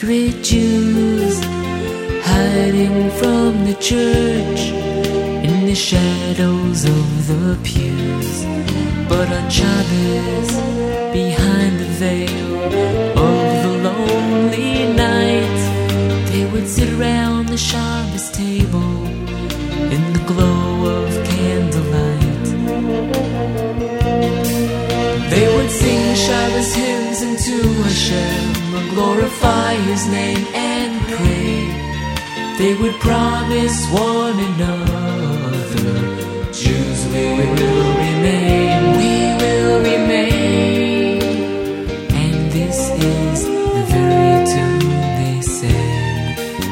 secret Jews hiding from the church in the shadows of the pews. But on Shabbos, behind the veil of the lonely night, they would sit around the Shabbos table in the glow of candlelight. They would sing Shabbos hymns unto Hashem, glorify His name and pray. They would promise one another, Jews we will remain, we will remain. And this is the very tune they sang.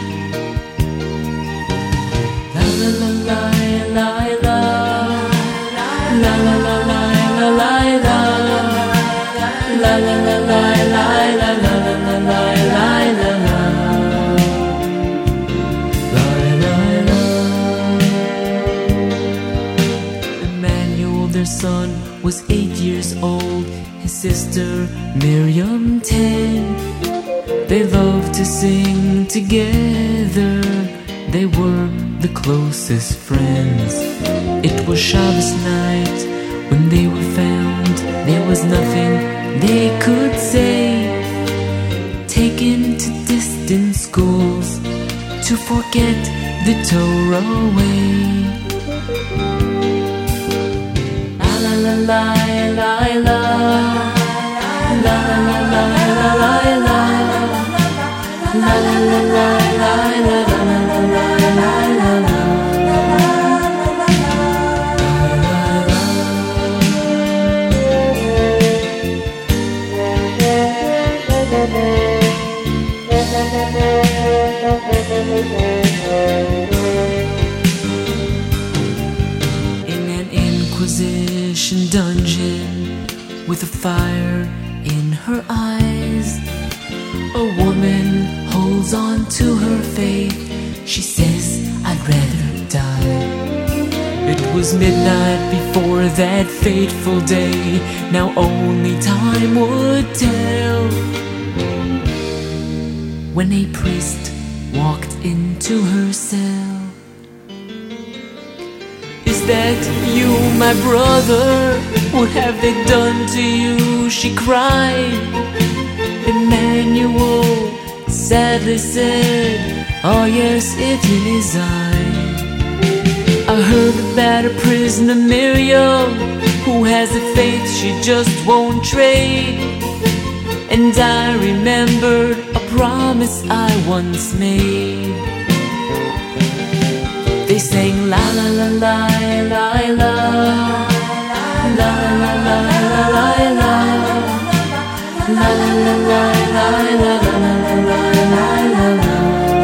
La la la la la la, la la la la la la la, la la la la la la la la la la. Their son was 8 years old, his sister Miriam 10. They loved to sing together, they were the closest friends. It was Shabbos night when they were found. There was nothing they could say, taken to distant schools to forget the Torah way. La la la la la la la la la la la in an Inquisition dungeon with a fire in her eyes, a woman holds on to her faith. She says, I'd rather die. It was midnight before that fateful day. Now only time would tell. When a priest walked into her cell. Is that you, my brother? What have they done to you? She cried. Emmanuel sadly said, oh yes, it is I heard about a prisoner, Miriam, who has a faith she just won't trade. And I remembered a promise I once made. They sang la la la la la la, la la la la la la, la la la la la la la la la.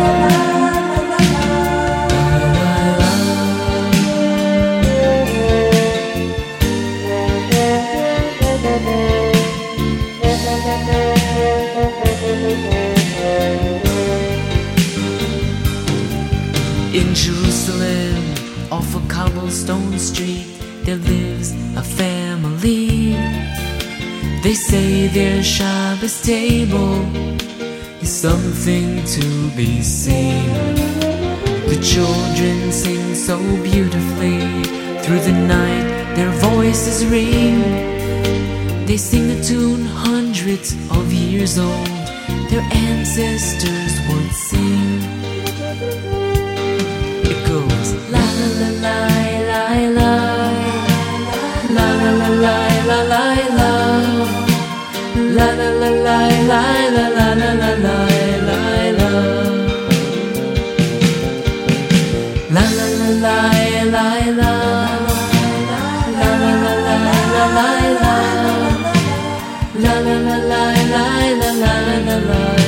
In Jerusalem, off a cobblestone street, there lives a family. They say their Shabbos table is something to be seen. The children sing so beautifully, through the night their voices ring. They sing the tune hundreds of years old, their ancestors would sing. It goes la la la la la la, la la la la la la la, la la la la la la la la la la, la la la la la la, la la la la la la, la la la la la la la la la.